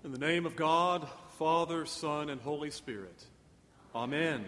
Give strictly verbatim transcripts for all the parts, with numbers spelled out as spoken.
In the name of God, Father, Son, and Holy Spirit. Amen.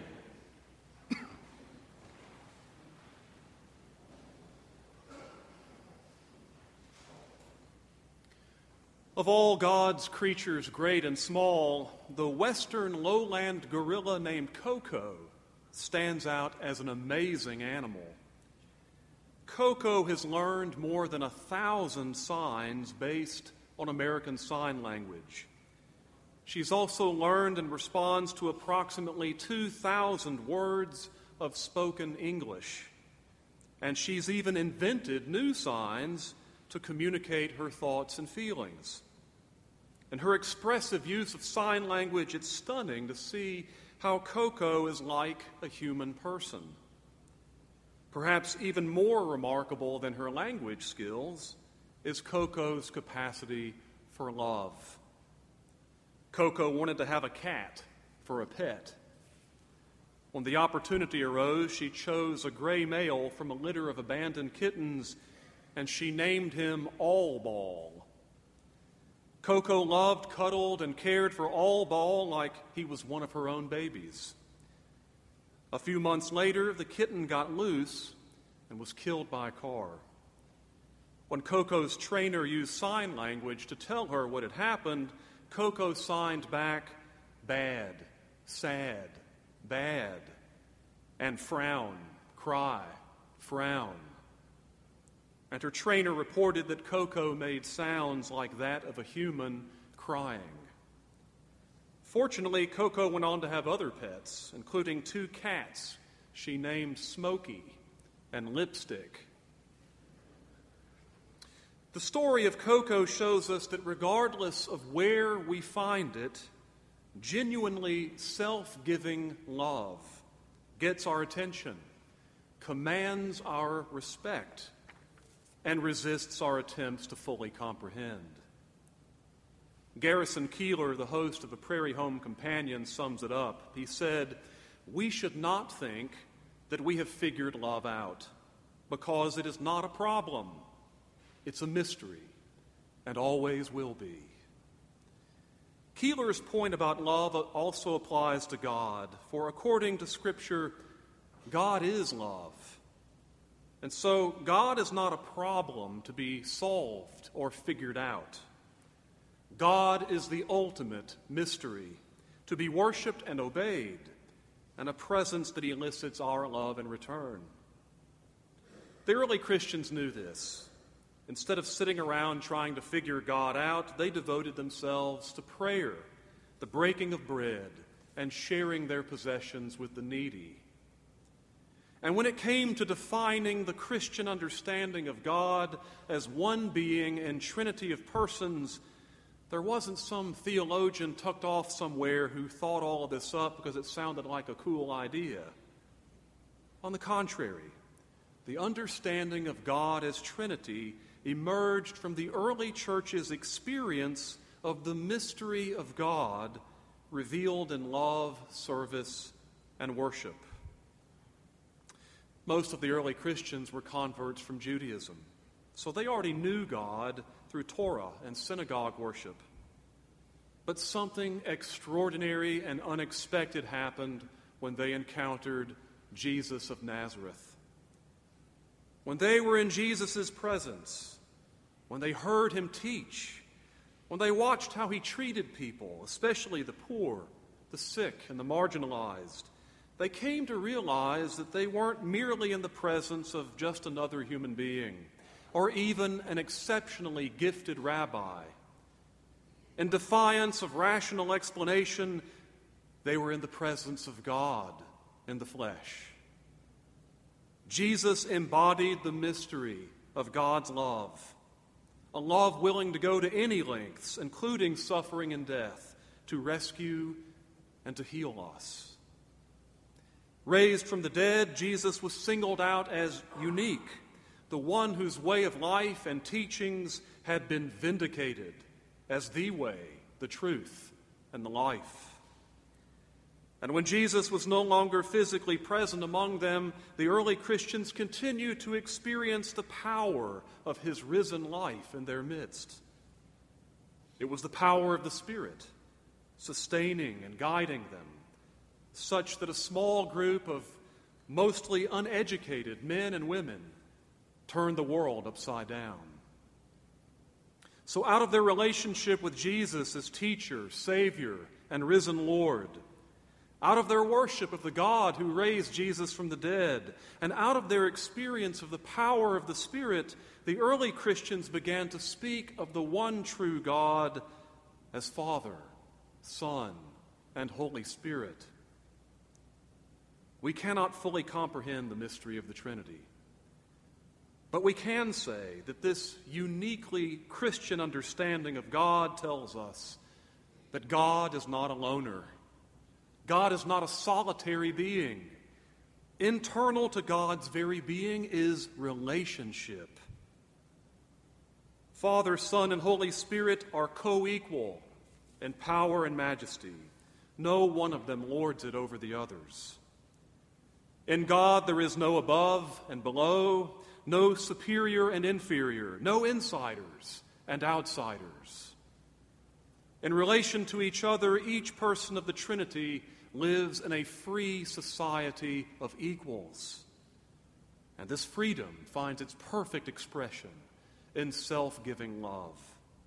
Of all God's creatures, great and small, the western lowland gorilla named Koko stands out as an amazing animal. Koko has learned more than a thousand signs based on American Sign Language. She's also learned and responds to approximately two thousand words of spoken English. And she's even invented new signs to communicate her thoughts and feelings. In her expressive use of sign language, it's stunning to see how Koko is like a human person. Perhaps even more remarkable than her language skills is Koko's capacity for love. Koko wanted to have a cat for a pet. When the opportunity arose, she chose a gray male from a litter of abandoned kittens, and she named him All Ball. Koko loved, cuddled, and cared for All Ball like he was one of her own babies. A few months later, the kitten got loose and was killed by a car. When Koko's trainer used sign language to tell her what had happened, Koko signed back, bad, sad, bad, and frown, cry, frown. And her trainer reported that Koko made sounds like that of a human crying. Fortunately, Koko went on to have other pets, including two cats she named Smokey and Lipstick. The story of Koko shows us that regardless of where we find it, genuinely self-giving love gets our attention, commands our respect, and resists our attempts to fully comprehend. Garrison Keillor, the host of the Prairie Home Companion, sums it up. He said, "We should not think that we have figured love out, because it is not a problem. It's a mystery, and always will be." Keillor's point about love also applies to God, for according to Scripture, God is love. And so God is not a problem to be solved or figured out. God is the ultimate mystery, to be worshiped and obeyed, and a presence that elicits our love in return. The early Christians knew this. Instead of sitting around trying to figure God out, they devoted themselves to prayer, the breaking of bread, and sharing their possessions with the needy. And when it came to defining the Christian understanding of God as one being in Trinity of persons, there wasn't some theologian tucked off somewhere who thought all of this up because it sounded like a cool idea. On the contrary, the understanding of God as Trinity emerged from the early church's experience of the mystery of God revealed in love, service, and worship. Most of the early Christians were converts from Judaism, so they already knew God through Torah and synagogue worship. But something extraordinary and unexpected happened when they encountered Jesus of Nazareth. When they were in Jesus' presence, when they heard him teach, when they watched how he treated people, especially the poor, the sick, and the marginalized, they came to realize that they weren't merely in the presence of just another human being, or even an exceptionally gifted rabbi. In defiance of rational explanation, they were in the presence of God in the flesh. Jesus embodied the mystery of God's love, a love willing to go to any lengths, including suffering and death, to rescue and to heal us. Raised from the dead, Jesus was singled out as unique, the one whose way of life and teachings had been vindicated as the way, the truth, and the life. And when Jesus was no longer physically present among them, the early Christians continued to experience the power of his risen life in their midst. It was the power of the Spirit, sustaining and guiding them, such that a small group of mostly uneducated men and women turned the world upside down. So out of their relationship with Jesus as teacher, Savior, and risen Lord, out of their worship of the God who raised Jesus from the dead, and out of their experience of the power of the Spirit, the early Christians began to speak of the one true God as Father, Son, and Holy Spirit. We cannot fully comprehend the mystery of the Trinity, but we can say that this uniquely Christian understanding of God tells us that God is not a loner. God is not a solitary being. Internal to God's very being is relationship. Father, Son, and Holy Spirit are co-equal in power and majesty. No one of them lords it over the others. In God there is no above and below, no superior and inferior, no insiders and outsiders. In relation to each other, each person of the Trinity lives in a free society of equals. And this freedom finds its perfect expression in self-giving love.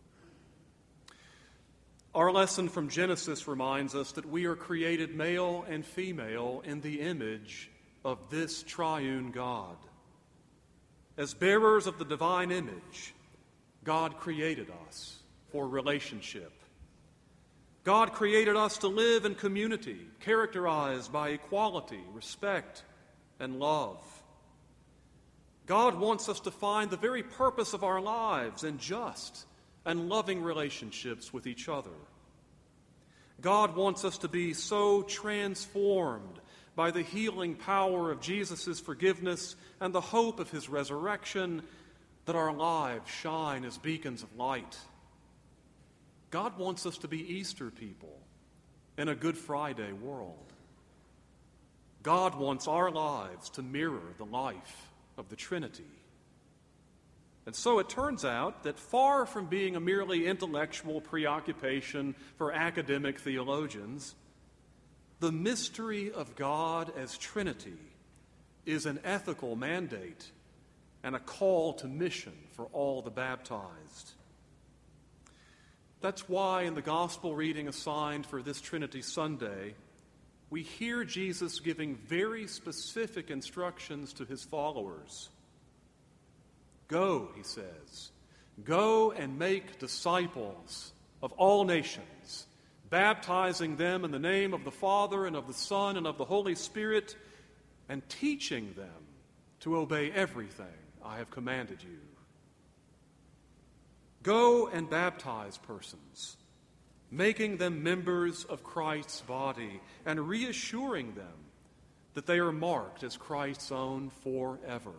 Our lesson from Genesis reminds us that we are created male and female in the image of this triune God. As bearers of the divine image, God created us for relationship. God created us to live in community, characterized by equality, respect, and love. God wants us to find the very purpose of our lives in just and loving relationships with each other. God wants us to be so transformed by the healing power of Jesus' forgiveness and the hope of his resurrection that our lives shine as beacons of light. God wants us to be Easter people in a Good Friday world. God wants our lives to mirror the life of the Trinity. And so it turns out that far from being a merely intellectual preoccupation for academic theologians, the mystery of God as Trinity is an ethical mandate and a call to mission for all the baptized. That's why in the gospel reading assigned for this Trinity Sunday, we hear Jesus giving very specific instructions to his followers. Go, he says, go and make disciples of all nations, baptizing them in the name of the Father and of the Son and of the Holy Spirit, and teaching them to obey everything I have commanded you. Go and baptize persons, making them members of Christ's body and reassuring them that they are marked as Christ's own forever.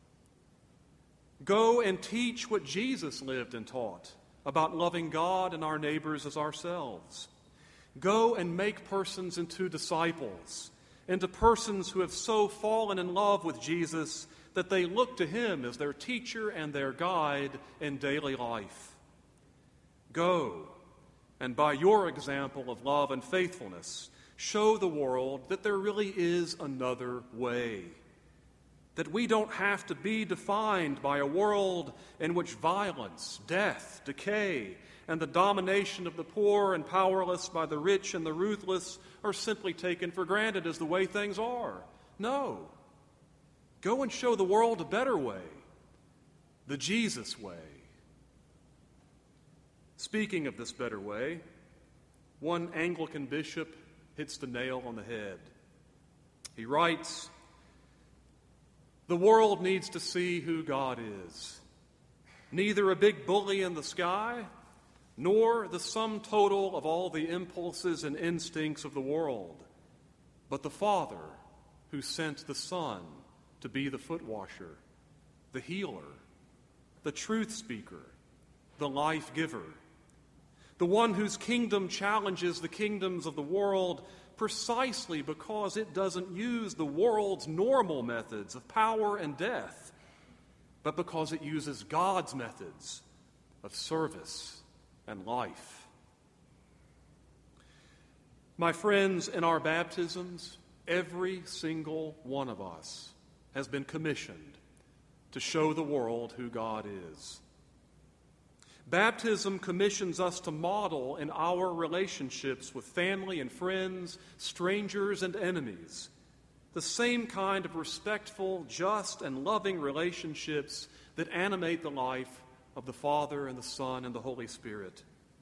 Go and teach what Jesus lived and taught about loving God and our neighbors as ourselves. Go and make persons into disciples, into persons who have so fallen in love with Jesus that they look to him as their teacher and their guide in daily life. Go, and by your example of love and faithfulness, show the world that there really is another way, that we don't have to be defined by a world in which violence, death, decay, and the domination of the poor and powerless by the rich and the ruthless are simply taken for granted as the way things are. No. Go and show the world a better way, the Jesus way. Speaking of this better way, one Anglican bishop hits the nail on the head. He writes, "The world needs to see who God is. Neither a big bully in the sky, nor the sum total of all the impulses and instincts of the world, but the Father who sent the Son to be the foot washer, the healer, the truth speaker, the life giver, the one whose kingdom challenges the kingdoms of the world precisely because it doesn't use the world's normal methods of power and death, but because it uses God's methods of service and life. My friends, in our baptisms, every single one of us has been commissioned to show the world who God is. Baptism commissions us to model in our relationships with family and friends, strangers and enemies, the same kind of respectful, just, and loving relationships that animate the life of the Father and the Son and the Holy Spirit.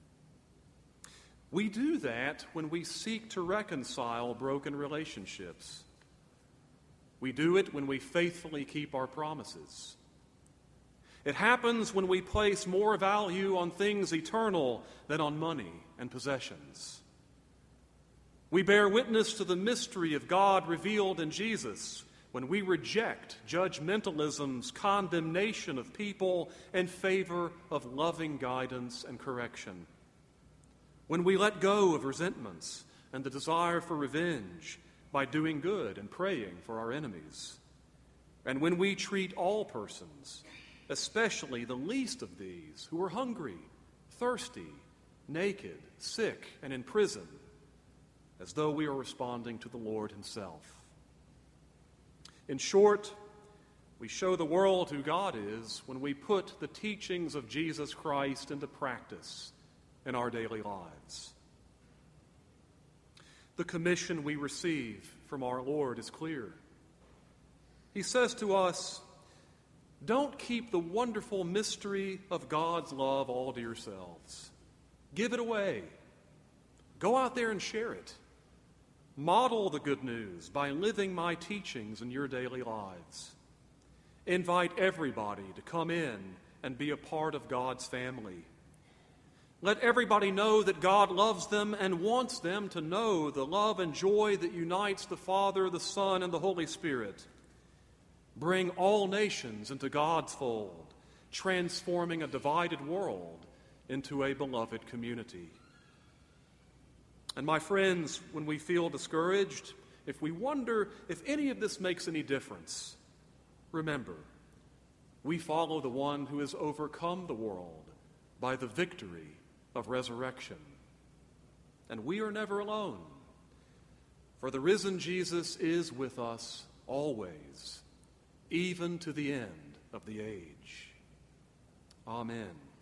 We do that when we seek to reconcile broken relationships. We do it when we faithfully keep our promises. It happens when we place more value on things eternal than on money and possessions. We bear witness to the mystery of God revealed in Jesus when we reject judgmentalism's condemnation of people in favor of loving guidance and correction. When we let go of resentments and the desire for revenge by doing good and praying for our enemies. And when we treat all persons, especially the least of these, who are hungry, thirsty, naked, sick, and in prison, as though we are responding to the Lord Himself. In short, we show the world who God is when we put the teachings of Jesus Christ into practice in our daily lives. The commission we receive from our Lord is clear. He says to us, don't keep the wonderful mystery of God's love all to yourselves. Give it away. Go out there and share it. Model the good news by living my teachings in your daily lives. Invite everybody to come in and be a part of God's family. Let everybody know that God loves them and wants them to know the love and joy that unites the Father, the Son, and the Holy Spirit. Bring all nations into God's fold, transforming a divided world into a beloved community. And my friends, when we feel discouraged, if we wonder if any of this makes any difference, remember, we follow the one who has overcome the world by the victory of resurrection. And we are never alone, for the risen Jesus is with us always, even to the end of the age. Amen.